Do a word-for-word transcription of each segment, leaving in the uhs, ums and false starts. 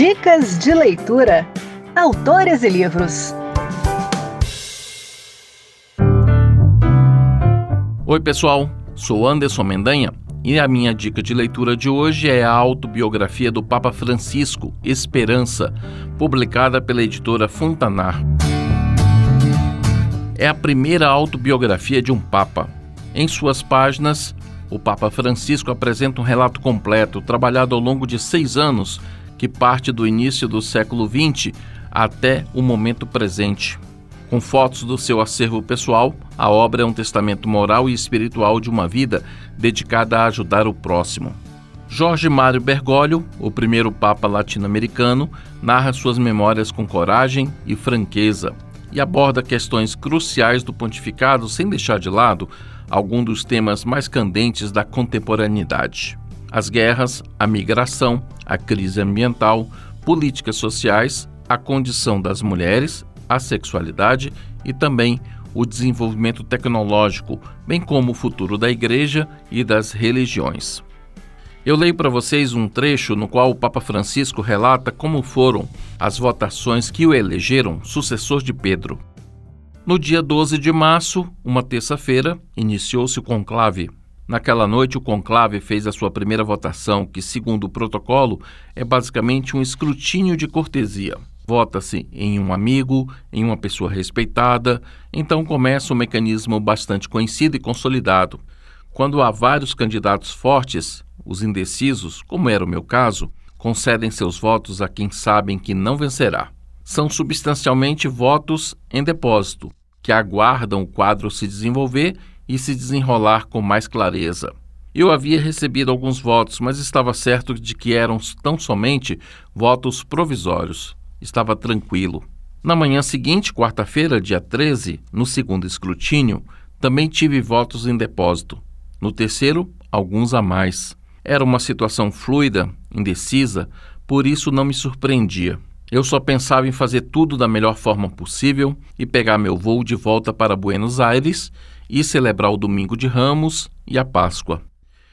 Dicas de leitura. Autores e livros. Oi pessoal, sou Anderson Mendanha e a minha dica de leitura de hoje é a autobiografia do Papa Francisco, Esperança, publicada pela editora Fontanar. É a primeira autobiografia de um Papa. Em suas páginas, o Papa Francisco apresenta um relato completo, trabalhado ao longo de seis anos, que parte do início do século vinte até o momento presente. Com fotos do seu acervo pessoal, a obra é um testamento moral e espiritual de uma vida dedicada a ajudar o próximo. Jorge Mário Bergoglio, o primeiro Papa latino-americano, narra suas memórias com coragem e franqueza e aborda questões cruciais do pontificado sem deixar de lado alguns dos temas mais candentes da contemporaneidade: as guerras, a migração, a crise ambiental, políticas sociais, a condição das mulheres, a sexualidade e também o desenvolvimento tecnológico, bem como o futuro da Igreja e das religiões. Eu leio para vocês um trecho no qual o Papa Francisco relata como foram as votações que o elegeram sucessor de Pedro. No dia doze de março, uma terça-feira, iniciou-se o conclave. Naquela noite, o conclave fez a sua primeira votação, que, segundo o protocolo, é basicamente um escrutínio de cortesia. Vota-se em um amigo, em uma pessoa respeitada, então começa um mecanismo bastante conhecido e consolidado. Quando há vários candidatos fortes, os indecisos, como era o meu caso, concedem seus votos a quem sabem que não vencerá. São substancialmente votos em depósito, que aguardam o quadro se desenvolver e se desenrolar com mais clareza. Eu havia recebido alguns votos, mas estava certo de que eram tão somente votos provisórios. Estava tranquilo. Na manhã seguinte, quarta-feira, dia treze, no segundo escrutínio, também tive votos em depósito. No terceiro, alguns a mais. Era uma situação fluida, indecisa, por isso não me surpreendia. Eu só pensava em fazer tudo da melhor forma possível e pegar meu voo de volta para Buenos Aires e celebrar o Domingo de Ramos e a Páscoa.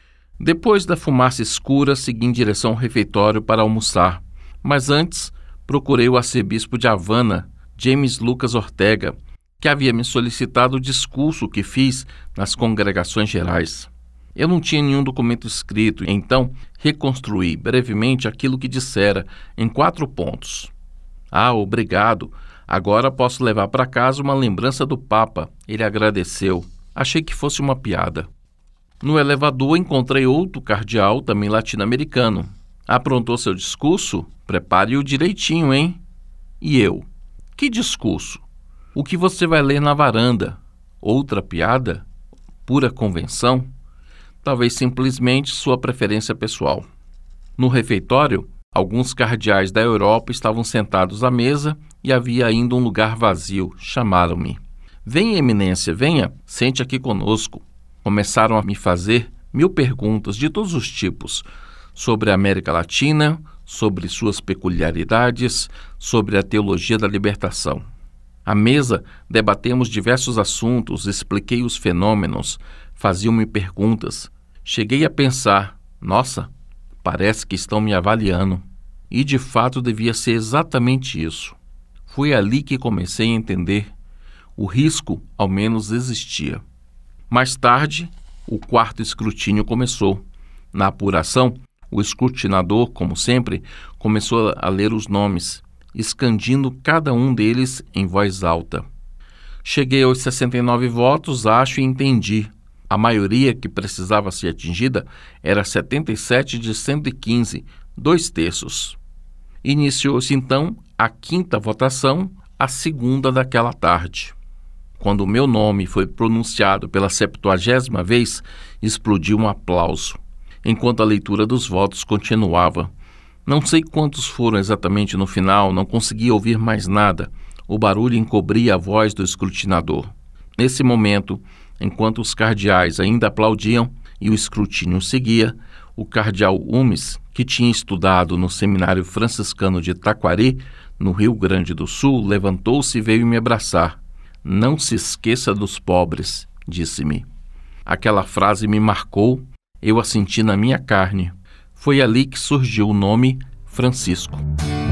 Depois da fumaça escura, segui em direção ao refeitório para almoçar, mas antes procurei o arcebispo de Havana, James Lucas Ortega, que havia me solicitado o discurso que fiz nas congregações gerais. Eu não tinha nenhum documento escrito, então reconstruí brevemente aquilo que dissera em quatro pontos. Ah, obrigado. Agora posso levar para casa uma lembrança do Papa. Ele agradeceu. Achei que fosse uma piada. No elevador encontrei outro cardeal, também latino-americano. Aprontou seu discurso? Prepare-o direitinho, hein? E eu? Que discurso? O que você vai ler na varanda? Outra piada? Pura convenção? Talvez simplesmente sua preferência pessoal. No refeitório, alguns cardeais da Europa estavam sentados à mesa e havia ainda um lugar vazio. Chamaram-me. Venha, eminência, venha, sente aqui conosco. Começaram a me fazer mil perguntas de todos os tipos, sobre a América Latina, sobre suas peculiaridades, sobre a teologia da libertação. À mesa, debatemos diversos assuntos, expliquei os fenômenos, faziam-me perguntas. Cheguei a pensar, nossa, parece que estão me avaliando. E de fato devia ser exatamente isso. Foi ali que comecei a entender. O risco, ao menos, existia. Mais tarde, o quarto escrutínio começou. Na apuração, o escrutinador, como sempre, começou a ler os nomes, escandindo cada um deles em voz alta. Cheguei aos sessenta e nove votos, acho, e entendi. A maioria que precisava ser atingida era setenta e sete de cento e quinze, dois terços. Iniciou-se, então, a quinta votação, a segunda daquela tarde. Quando o meu nome foi pronunciado pela septuagésima vez, explodiu um aplauso, enquanto a leitura dos votos continuava. Não sei quantos foram exatamente no final, não consegui ouvir mais nada. O barulho encobria a voz do escrutinador. Nesse momento, enquanto os cardeais ainda aplaudiam e o escrutínio seguia, o cardeal Umes, que tinha estudado no seminário franciscano de Taquari, no Rio Grande do Sul, levantou-se e veio me abraçar. Não se esqueça dos pobres, disse-me. Aquela frase me marcou, eu a senti na minha carne. Foi ali que surgiu o nome Francisco.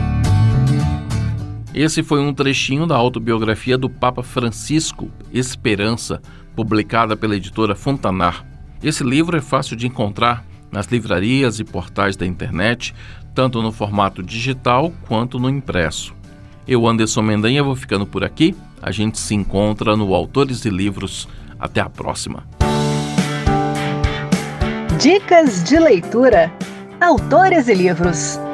Esse foi um trechinho da autobiografia do Papa Francisco, Esperança, publicada pela editora Fontanar. Esse livro é fácil de encontrar nas livrarias e portais da internet, tanto no formato digital quanto no impresso. Eu, Anderson Mendanha, vou ficando por aqui. A gente se encontra no Autores e Livros. Até a próxima. Dicas de leitura. Autores e Livros.